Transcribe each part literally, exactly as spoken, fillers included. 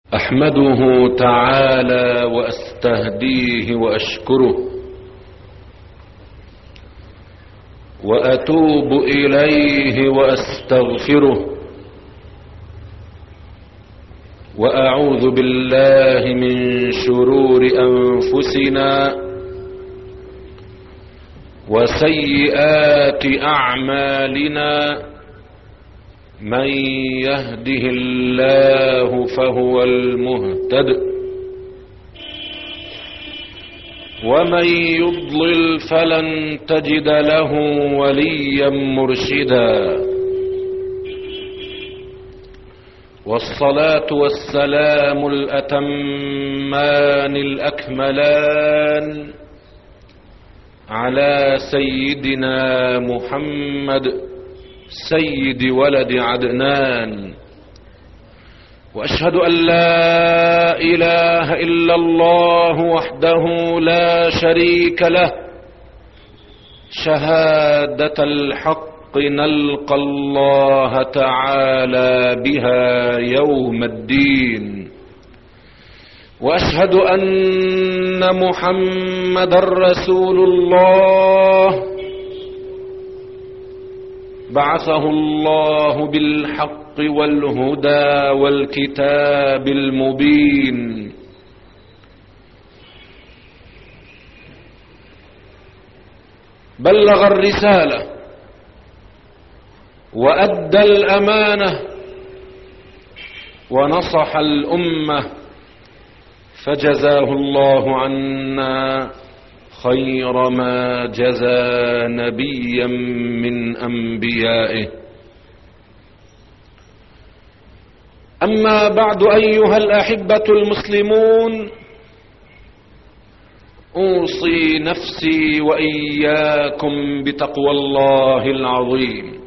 أحمده تعالى وأستهديه وأشكره وأتوب إليه وأستغفره وأعوذ بالله من شرور أنفسنا وسيئات أعمالنا. من يهده الله فهو المهتد ومن يضلل فلن تجد له وليا مرشدا. والصلاة والسلام الأتمان الأكملان على سيدنا محمد سيد ولد عدنان، وأشهد أن لا إله إلا الله وحده لا شريك له شهادة الحق نلقى الله تعالى بها يوم الدين. وأشهد أن محمدا رسول الله بعثه الله بالحق والهدى والكتاب المبين. بلغ الرسالة وأدى الأمانة ونصح الأمة، فجزاه الله عنا خير ما جزى نبيا من أنبيائه. أما بعد، أيها الأحبة المسلمون، أوصي نفسي وإياكم بتقوى الله العظيم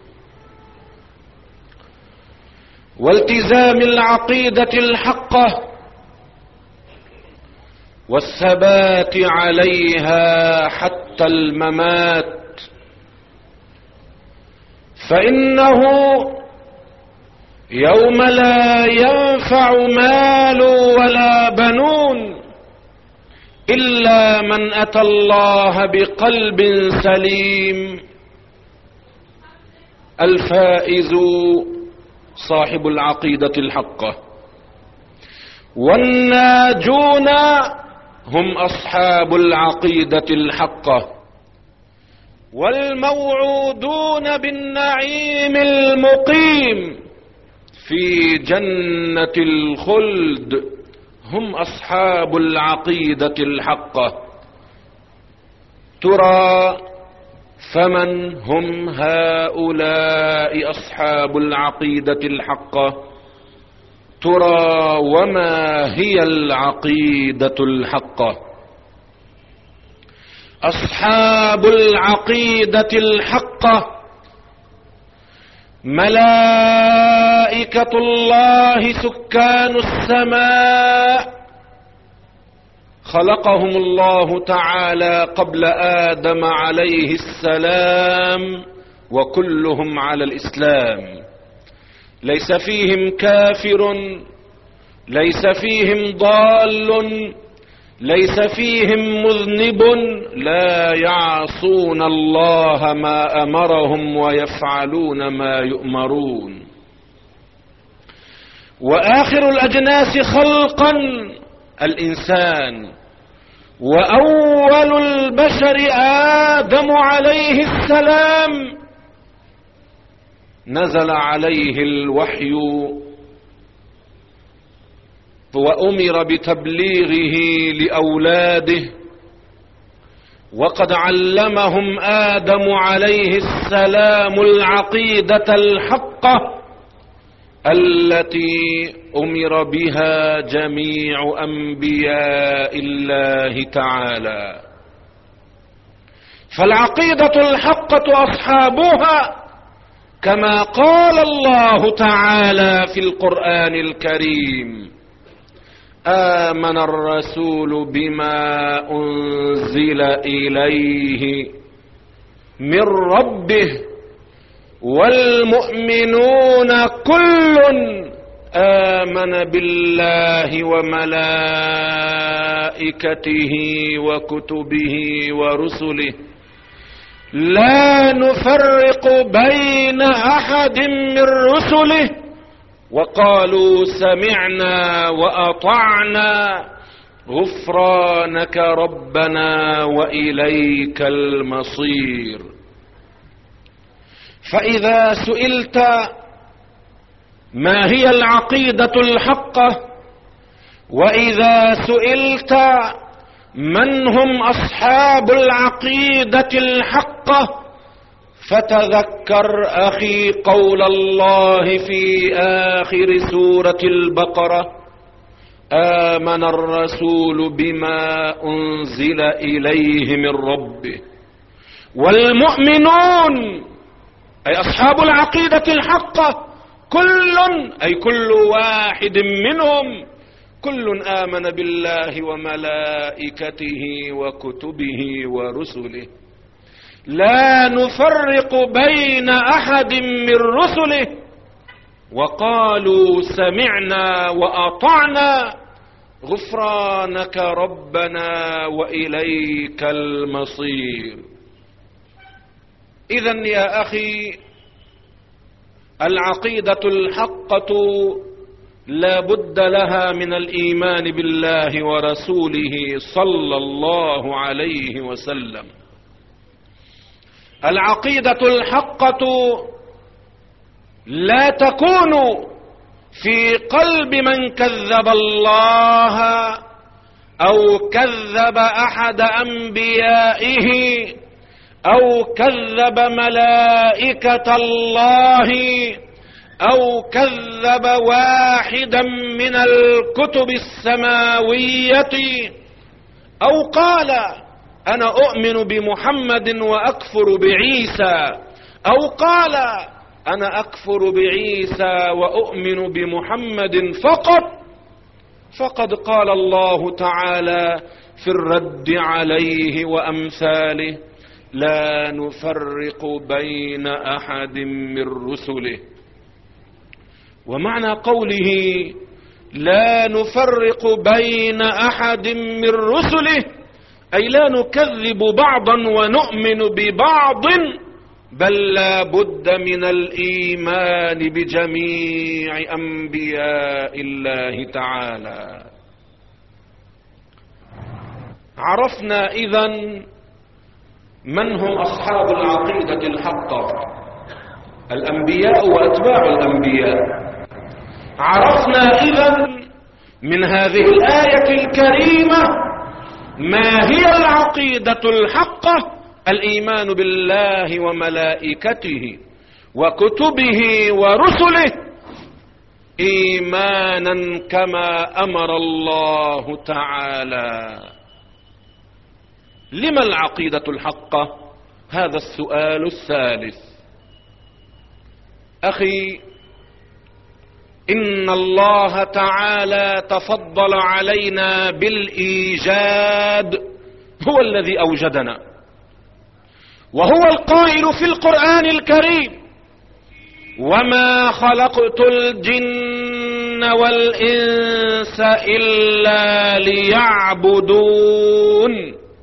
والتزام العقيدة الحقة والثبات عليها حتى الممات، فإنه يوم لا ينفع مال ولا بنون إلا من أتى الله بقلب سليم. الفائز صاحب العقيدة الحقة، والناجون هم أصحاب العقيدة الحقة، والموعودون بالنعيم المقيم في جنة الخلد هم أصحاب العقيدة الحقة. ترى فمن هم هؤلاء أصحاب العقيدة الحقة؟ ترى وما هي العقيدة الحقة؟ أصحاب العقيدة الحقة ملائكة الله سكان السماء، خلقهم الله تعالى قبل آدم عليه السلام، وكلهم على الإسلام، ليس فيهم كافر، ليس فيهم ضال، ليس فيهم مذنب، لا يعصون الله ما أمرهم ويفعلون ما يؤمرون. وآخر الأجناس خلقا الإنسان، وأول البشر آدم عليه السلام، نزل عليه الوحي وأمر بتبليغه لأولاده، وقد علمهم آدم عليه السلام العقيدة الحقة التي أمر بها جميع أنبياء الله تعالى. فالعقيدة الحقة أصحابها كما قال الله تعالى في القرآن الكريم: آمن الرسول بما أنزل إليه من ربه والمؤمنون كل آمن بالله وملائكته وكتبه ورسله لا نفرق بين أحد من رسله وقالوا سمعنا وأطعنا غفرانك ربنا وإليك المصير. فإذا سئلت ما هي العقيدة الحقة، وإذا سئلت من هم أصحاب العقيدة الحقة، فتذكر أخي قول الله في آخر سورة البقرة: آمن الرسول بما أنزل إليه من ربه والمؤمنون، أي أصحاب العقيدة الحقة، كل أي كل واحد منهم، كل آمن بالله وملائكته وكتبه ورسله لا نفرق بين أحد من رسله وقالوا سمعنا وأطعنا غفرانك ربنا وإليك المصير. إذن يا أخي، العقيدة الحقة لا بد لها من الإيمان بالله ورسوله صلى الله عليه وسلم. العقيدة الحقة لا تكون في قلب من كذب الله أو كذب أحد أنبيائه أو كذب ملائكة الله أو كذب واحدا من الكتب السماوية أو قال أنا أؤمن بمحمد وأكفر بعيسى أو قال أنا أكفر بعيسى وأؤمن بمحمد فقط، فقد قال الله تعالى في الرد عليه وأمثاله: لا نفرق بين أحد من رسله. ومعنى قوله لا نفرق بين أحد من رسله أي لا نكذب بعضا ونؤمن ببعض، بل لا بد من الإيمان بجميع أنبياء الله تعالى. عرفنا إذن من هم أصحاب العقيدة الحقة: الأنبياء وأتباع الأنبياء. عرفنا إذن من هذه الآية الكريمة ما هي العقيدة الحقة: الإيمان بالله وملائكته وكتبه ورسله إيمانا كما أمر الله تعالى. لما العقيدة الحقة؟ هذا السؤال الثالث. أخي، إن الله تعالى تفضل علينا بالإيجاد، هو الذي أوجدنا، وهو القائل في القرآن الكريم: وما خلقت الجن والإنس إلا ليعبدون،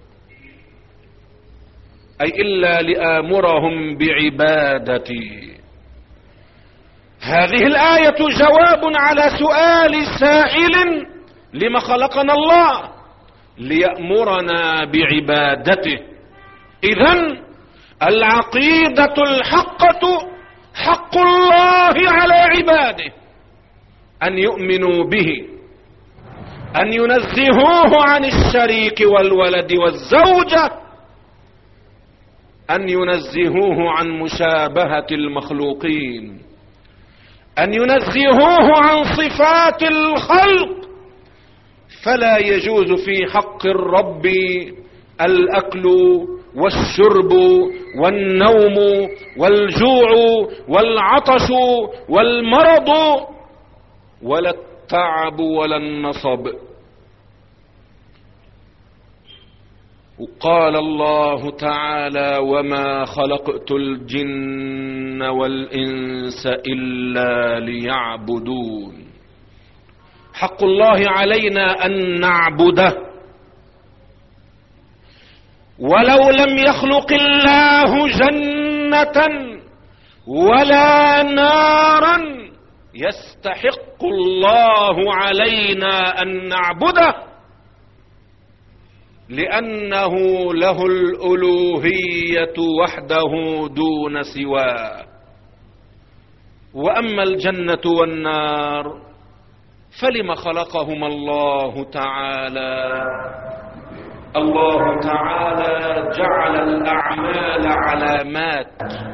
أي إلا لآمرهم بعبادتي. هذه الآية جواب على سؤال سائل: لما خلقنا الله؟ ليأمرنا بعبادته. إذن العقيدة الحقة حق الله على عباده، أن يؤمنوا به، أن ينزهوه عن الشريك والولد والزوجة، أن ينزهوه عن مشابهة المخلوقين، أن ينزهوه عن صفات الخلق. فلا يجوز في حق الرب الأكل والشرب والنوم والجوع والعطش والمرض ولا التعب ولا النصب. قال الله تعالى: وما خلقت الجن والإنس إلا ليعبدون. حق الله علينا أن نعبده، ولو لم يخلق الله جنة ولا نارا يستحق الله علينا أن نعبده، لأنه له الألوهية وحده دون سواه. وأما الجنة والنار فلم خلقهما الله تعالى؟ الله تعالى جعل الأعمال علامات،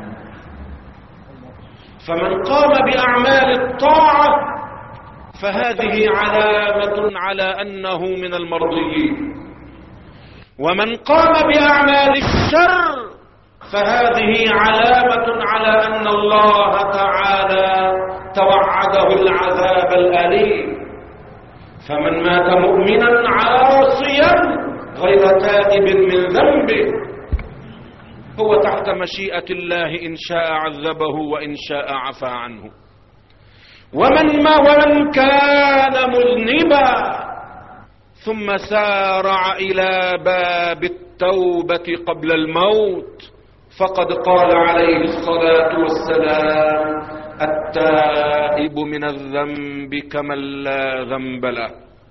فمن قام بأعمال الطاعة فهذه علامة على أنه من المرضيين، ومن قام بأعمال الشر فهذه علامة على أن الله تعالى توعده العذاب الأليم. فمن مات مؤمنا عاصيا غير تائب من ذنبه هو تحت مشيئة الله، إن شاء عذبه وإن شاء عفى عنه. ومن ما ومن كان مذنبا ثم سارع إلى باب التوبة قبل الموت فقد قال عليه الصلاة والسلام: التائب من الذنب كمن لا ذنب له.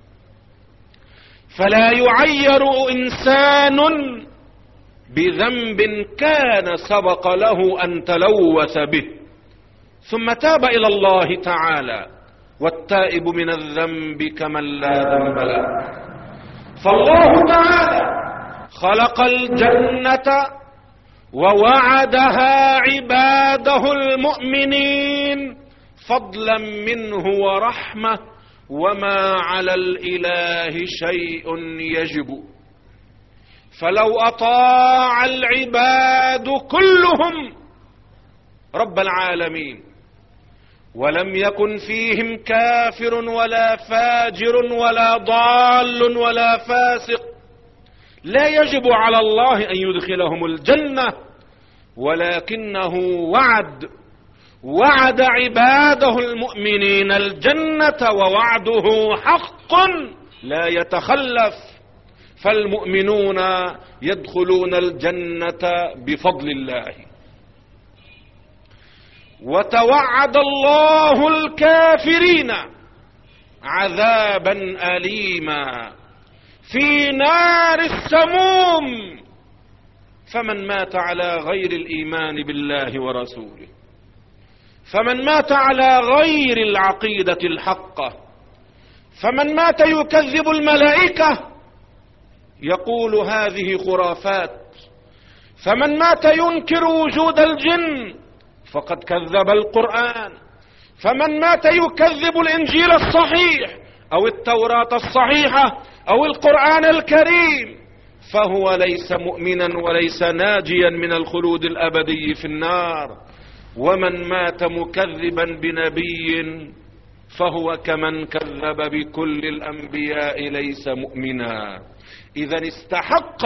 فلا يعير إنسان بذنب كان سبق له أن تلوث به ثم تاب إلى الله تعالى، والتائب من الذنب كمن لا ذنب له. فالله تعالى خلق الجنة ووعدها عباده المؤمنين فضلا منه ورحمة، وما على الإله شيء يجب. فلو أطاع العباد كلهم رب العالمين ولم يكن فيهم كافر ولا فاجر ولا ضال ولا فاسق لا يجب على الله أن يدخلهم الجنة، ولكنه وعد وعد عباده المؤمنين الجنة، ووعده حق لا يتخلف. فالمؤمنون يدخلون الجنة بفضل الله. وتوعد الله الكافرين عذابا أليما في نار السموم، فمن مات على غير الإيمان بالله ورسوله، فمن مات على غير العقيدة الحقة، فمن مات يكذب الملائكة يقول هذه خرافات، فمن مات ينكر وجود الجن فقد كذب القرآن، فمن مات يكذب الإنجيل الصحيح أو التوراة الصحيحة أو القرآن الكريم فهو ليس مؤمنا وليس ناجيا من الخلود الأبدي في النار. ومن مات مكذبا بنبي فهو كمن كذب بكل الأنبياء ليس مؤمنا. إذن استحق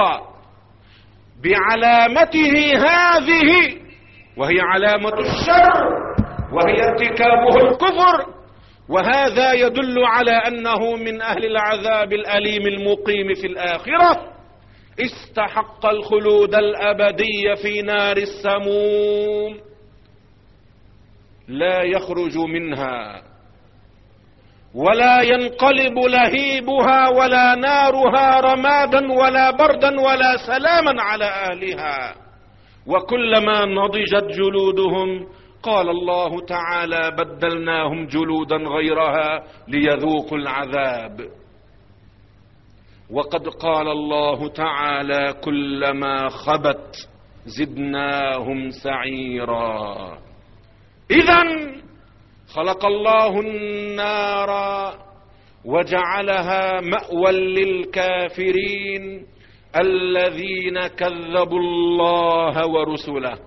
بعلامته هذه، وهي علامة الشر وهي ارتكابه الكفر، وهذا يدل على أنه من أهل العذاب الأليم المقيم في الآخرة، استحق الخلود الأبدي في نار السموم لا يخرج منها ولا ينقلب لهيبها ولا نارها رمادا ولا بردا ولا سلاما على أهلها. وكلما نضجت جلودهم قال الله تعالى: بدلناهم جلودا غيرها ليذوقوا العذاب. وقد قال الله تعالى: كلما خبت زدناهم سعيرا. إذن خلق الله النار وجعلها مأوى للكافرين الذين كذبوا الله ورسله.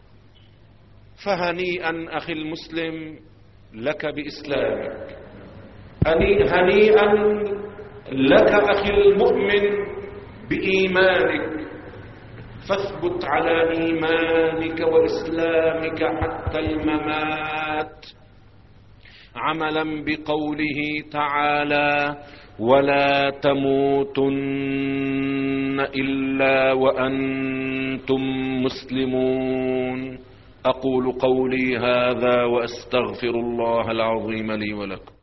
فهنيئا أخي المسلم لك بإسلامك، هنيئا لك أخي المؤمن بإيمانك، فاثبت على إيمانك وإسلامك حتى الممات. عملا بقوله تعالى: ولا تموتن إلا وأنتم مسلمون. أقول قولي هذا وأستغفر الله العظيم لي ولكم.